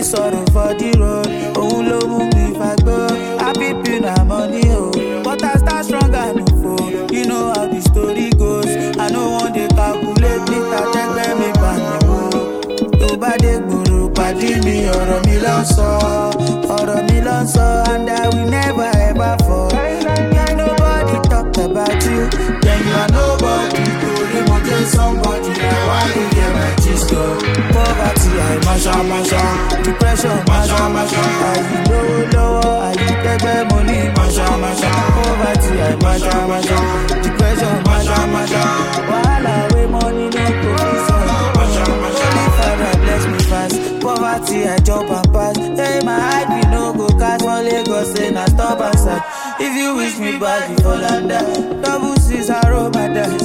sorrow for the road. Oh, love me fagbọ́. Happy pin na money oh. But I start strong and no fool. You know how the story goes. I no want to calculate me, I check where me bang me. Tó bá dé gbòòrò pàdé mi, ọ̀rọ̀ mi ló ń sọ, ọ̀rọ̀ mi ló ń sọ, and I will never ever fall. If nobody talk about you, then you are nobody. Torí mo jẹ́ somebody, now why you get my gist o? Poverty, I masha, depression, masha, àyè lówó lọ́wọ́, àyè tẹ́gbẹ́ mo ní masha. Poverty, I masha, depression, masha, wahala wey money no go fit solve. Holy Father bless me fast, poverty I jump and pass. Hey, my hype you no go cast for Lagos, say na stop and start. If you wish me bad, you fall under. Double six, I roll my dice.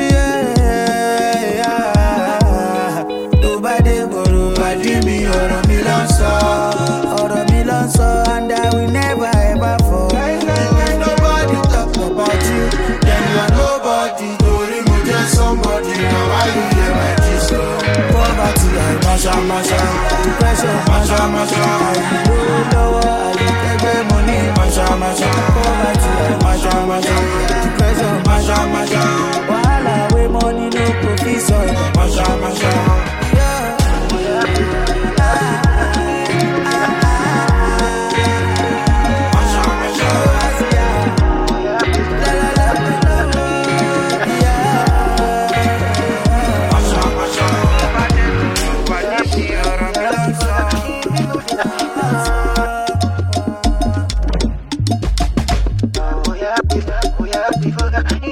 Yeah. Tó bá dé gbòòrò pàdé mi, ọ̀rọ̀ mi ló ń sọ, and I will never ever fall. If nobody talk about you, then you are nobody. Torí mo jẹ́ somebody, now why you hear my gist o? Poverty, I masha, depression, masha, àyè lówó lọ́wọ́, àyè tẹ́gbẹ́ mo ní masha. Poverty, I masha, depression, masha, wahala wey money no go fit solve. Masha. Oh yeah,